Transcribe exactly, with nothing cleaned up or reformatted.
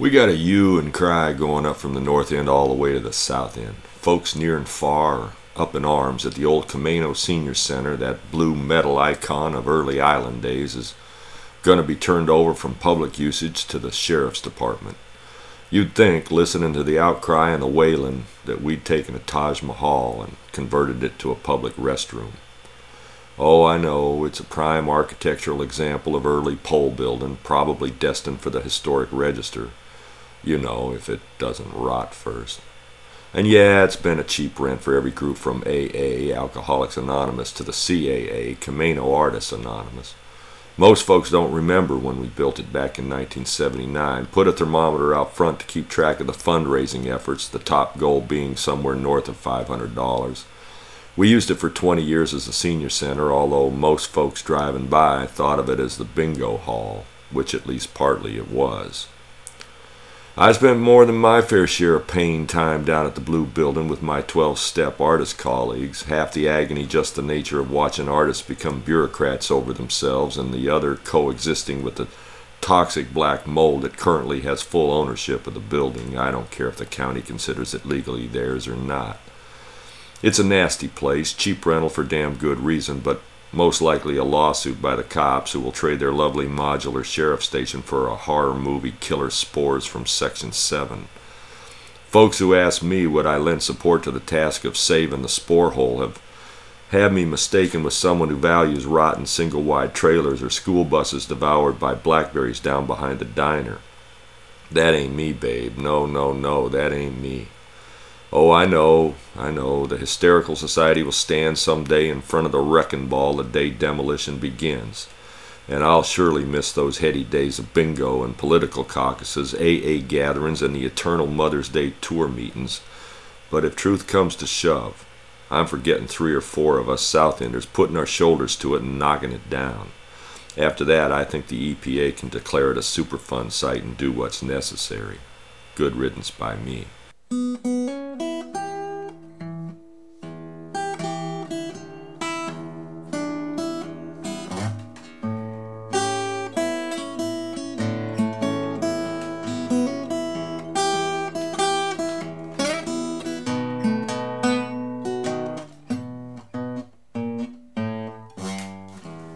We got a hue and cry going up from the north end all the way to the south end. Folks near and far are up in arms that the old Camano Senior Center, that blue metal icon of early island days, is going to be turned over from public usage to the sheriff's department. You'd think, listening to the outcry and the wailing, that we'd taken a Taj Mahal and converted it to a public restroom. Oh, I know, it's a prime architectural example of early pole building, probably destined for the historic register. You know, if it doesn't rot first. And yeah, it's been a cheap rent for every group from A A, Alcoholics Anonymous, to the C A A, Camano Artists Anonymous. Most folks don't remember when we built it back in nineteen seventy-nine. Put a thermometer out front to keep track of the fundraising efforts, the top goal being somewhere north of five hundred dollars. We used it for twenty years as a senior center, although most folks driving by thought of it as the bingo hall, which at least partly it was. I spent more than my fair share of pain time down at the Blue Building with my twelve-step artist colleagues, half the agony just the nature of watching artists become bureaucrats over themselves, and the other coexisting with the toxic black mold that currently has full ownership of the building. I don't care if the county considers it legally theirs or not. It's a nasty place, cheap rental for damn good reason, but most likely a lawsuit by the cops who will trade their lovely modular sheriff station for a horror movie killer spores from Section seven. Folks who ask me would I lend support to the task of saving the spore hole have had me mistaken with someone who values rotten single-wide trailers or school buses devoured by blackberries down behind the diner. That ain't me, babe. No, no, no, that ain't me. Oh, I know, I know, the hysterical society will stand someday in front of the wrecking ball the day demolition begins. And I'll surely miss those heady days of bingo and political caucuses, A A gatherings, and the eternal Mother's Day tour meetings. But if truth comes to shove, I'm for getting three or four of us Southenders putting our shoulders to it and knocking it down. After that, I think the E P A can declare it a Superfund site and do what's necessary. Good riddance by me.